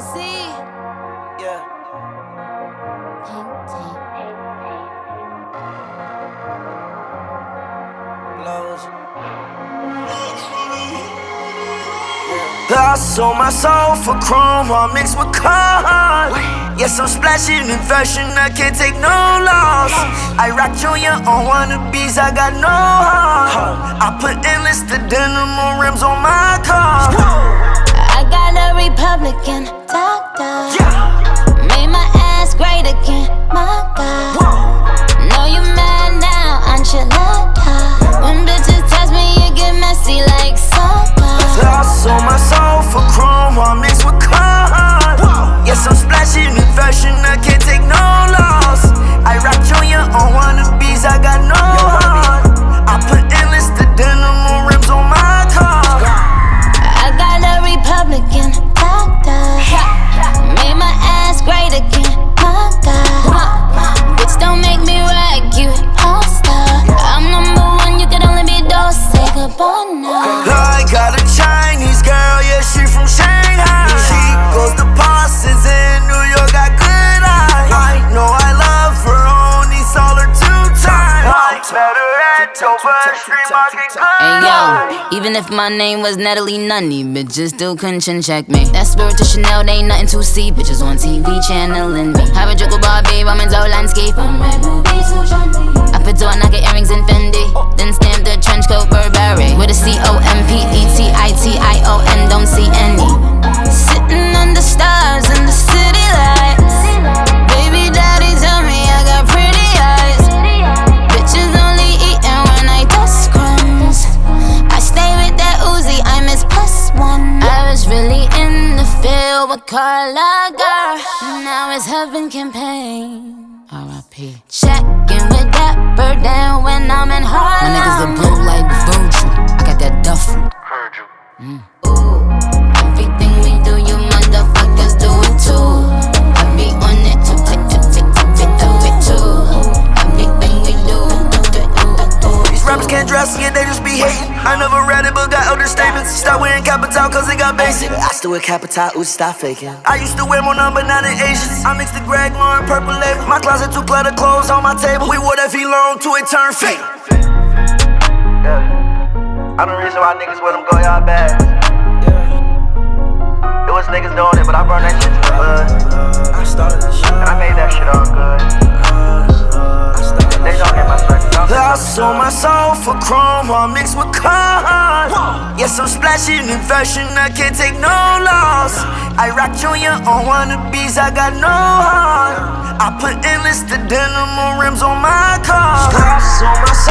see. Yeah. Blows. I sold my soul for chrome, all mixed with cars. Yes, I'm splashing in fashion, I can't take no loss. I rock Junior on wannabes, I got no heart. I put endless to denim on rims on my car. I got a Republican doctor. Made my ass great again, my God. Know you mad now, enchilada. When bitches touch me, it get messy like soda. I sold my soul for chrome, all mixed with cars. Yes, I'm splashing in fashion, I can't take no loss. I rock Junior on wannabes, I got no heart. I put endless to denim on rims on my car. I got a Republican doctor. Made my ass great again, my God. Bitch, don't make me rag you, all-star. I'm number one, you can only be Dose Gabbana. I got a Chinese girl, yeah, she from Shanghai. She goes to Parsons in New York, got good eyes. I know I love her, only saw her 2 times. I met her at Dover Street Market. Hey yo, even if my name was Natalie Nunny, bitches still couldn't check me. That spirit to Chanel, they ain't nothing to see. Bitches on TV channeling me. Have a joke about babe, I'm in Zolanski. I put door knocker earrings in Fendi. Then stamp the trench coat Burberry with a COMPETITION, don't see any. Sitting under stars in the city lights. Baby daddy tell me I got pretty eyes. Bitches only eating when I dust crumbs. I stay with that Uzi, I miss +1. I was really in the field with Carla, girl. Now it's Heaven Campaign. R.I.P. Checking with that bird down when I'm in Harlem. My niggas look blue like Virgil. I got that duffel. Ooh, everything we do, you motherfuckers do it too. I be on it to do it too. Everything we do, These rappers can't dress, yeah, they just be hating. I never read it, but got other statements. Start wearing Capital, cause it got basic. I still wear Capital, ooh, stop faking. I used to wear more number, not in Asians. I mixed the Greg Lauren purple label. My closet too cluttered, clothes on my table. We wore that V-Long till it turned fake. Yeah. I'm the reason why niggas with them go y'all bad. It was niggas doing it, but I brought that shit to the hood. I started the shit, and I made that shit all good. They don't get my strength. I sold my soul for chrome, all mixed with cars. Yes, I'm splashing in fashion, I can't take no loss. I rock Junior on wannabes, I got no heart. I put endless to denim on rims on my car. I sold my